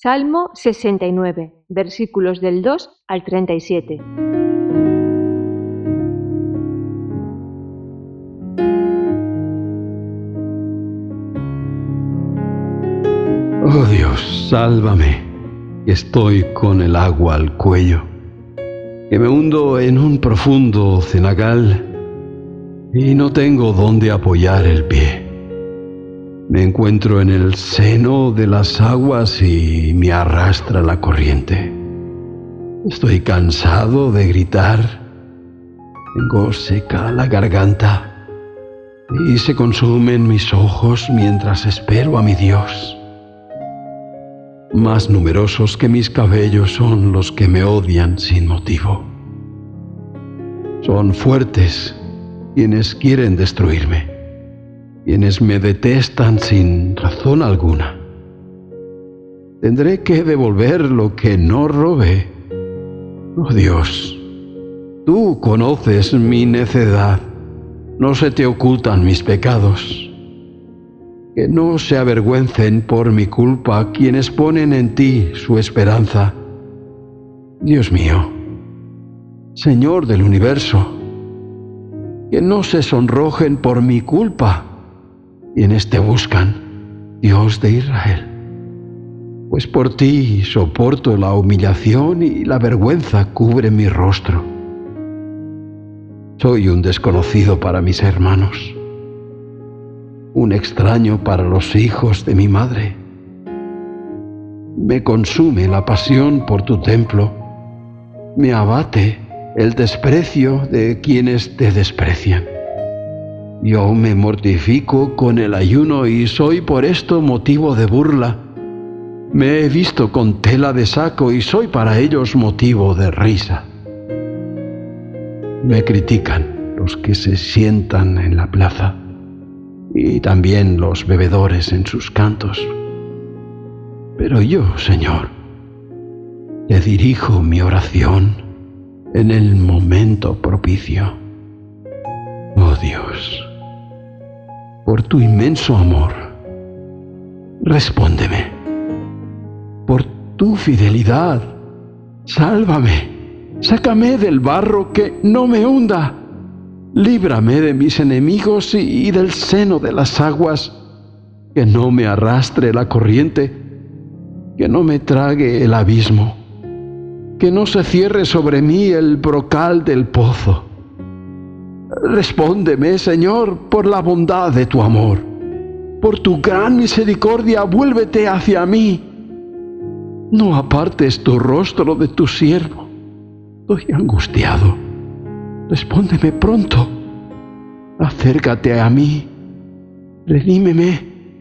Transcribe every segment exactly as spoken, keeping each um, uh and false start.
Salmo sesenta y nueve, versículos del dos al treinta y siete. Oh Dios, sálvame, que estoy con el agua al cuello, que me hundo en un profundo cenagal y no tengo dónde apoyar el pie. Me encuentro en el seno de las aguas y me arrastra la corriente. Estoy cansado de gritar, tengo seca la garganta y se consumen mis ojos mientras espero a mi Dios. Más numerosos que mis cabellos son los que me odian sin motivo. Son fuertes quienes quieren destruirme, quienes me detestan sin razón alguna. Tendré que devolver lo que no robé. Oh Dios, tú conoces mi necedad, no se te ocultan mis pecados. Que no se avergüencen por mi culpa quienes ponen en ti su esperanza. Dios mío, Señor del universo, que no se sonrojen por mi culpa quienes te buscan, Dios de Israel. Pues por ti soporto la humillación y la vergüenza cubre mi rostro. Soy un desconocido para mis hermanos, un extraño para los hijos de mi madre. Me consume la pasión por tu templo, me abate el desprecio de quienes te desprecian. Yo me mortifico con el ayuno y soy por esto motivo de burla. Me he visto con tela de saco y soy para ellos motivo de risa. Me critican los que se sientan en la plaza y también los bebedores en sus cantos. Pero yo, Señor, te dirijo mi oración en el momento propicio. Oh Dios, por tu inmenso amor, respóndeme. Por tu fidelidad, sálvame. Sácame del barro que no me hunda. Líbrame de mis enemigos y del seno de las aguas, que no me arrastre la corriente, que no me trague el abismo, que no se cierre sobre mí el brocal del pozo. Respóndeme, Señor, por la bondad de tu amor. Por tu gran misericordia, vuélvete hacia mí. No apartes tu rostro de tu siervo. Estoy angustiado. Respóndeme pronto. Acércate a mí. Redímeme.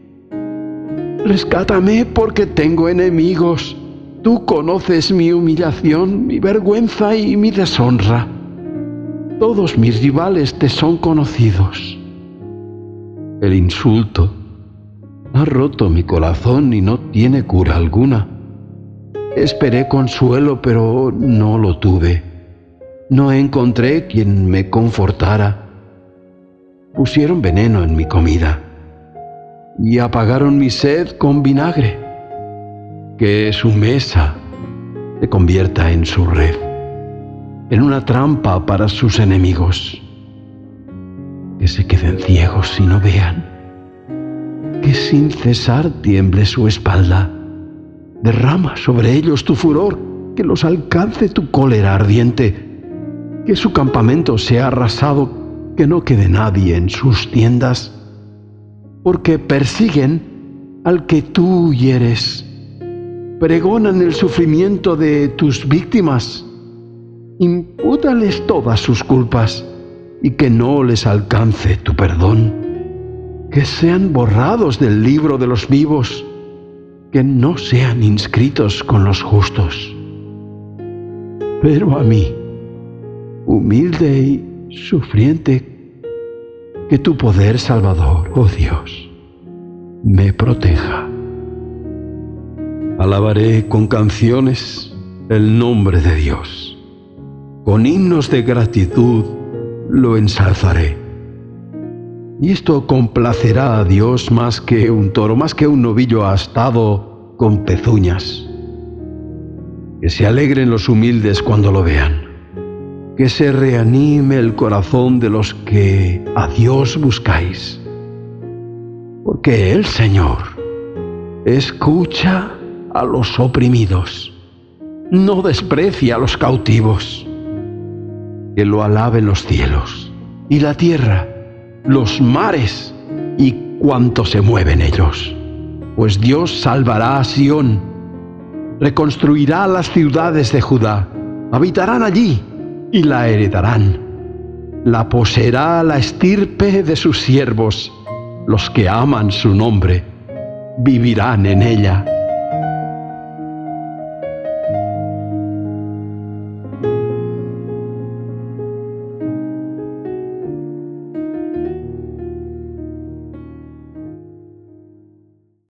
Rescátame porque tengo enemigos. Tú conoces mi humillación, mi vergüenza y mi deshonra. Todos mis rivales te son conocidos. El insulto ha roto mi corazón y no tiene cura alguna. Esperé consuelo, pero no lo tuve. No encontré quien me confortara. Pusieron veneno en mi comida y apagaron mi sed con vinagre. Que su mesa se convierta en su red, en una trampa para sus enemigos. Que se queden ciegos y no vean. Que sin cesar tiemble su espalda. Derrama sobre ellos tu furor, que los alcance tu cólera ardiente. Que su campamento sea arrasado, que no quede nadie en sus tiendas. Porque persiguen al que tú hieres. Pregonan el sufrimiento de tus víctimas. Impútales todas sus culpas y que no les alcance tu perdón. Que sean borrados del libro de los vivos, que no sean inscritos con los justos. Pero a mí, humilde y sufriente, que tu poder salvador, oh Dios, me proteja. Alabaré con canciones el nombre de Dios. Con himnos de gratitud lo ensalzaré. Y esto complacerá a Dios más que un toro, más que un novillo astado con pezuñas. Que se alegren los humildes cuando lo vean. Que se reanime el corazón de los que a Dios buscáis. Porque el Señor escucha a los oprimidos, no desprecia a los cautivos. Que lo alaben los cielos y la tierra, los mares y cuanto se mueve en ellos. Pues Dios salvará a Sión, reconstruirá las ciudades de Judá, habitarán allí y la heredarán. La poseerá la estirpe de sus siervos, los que aman su nombre, vivirán en ella.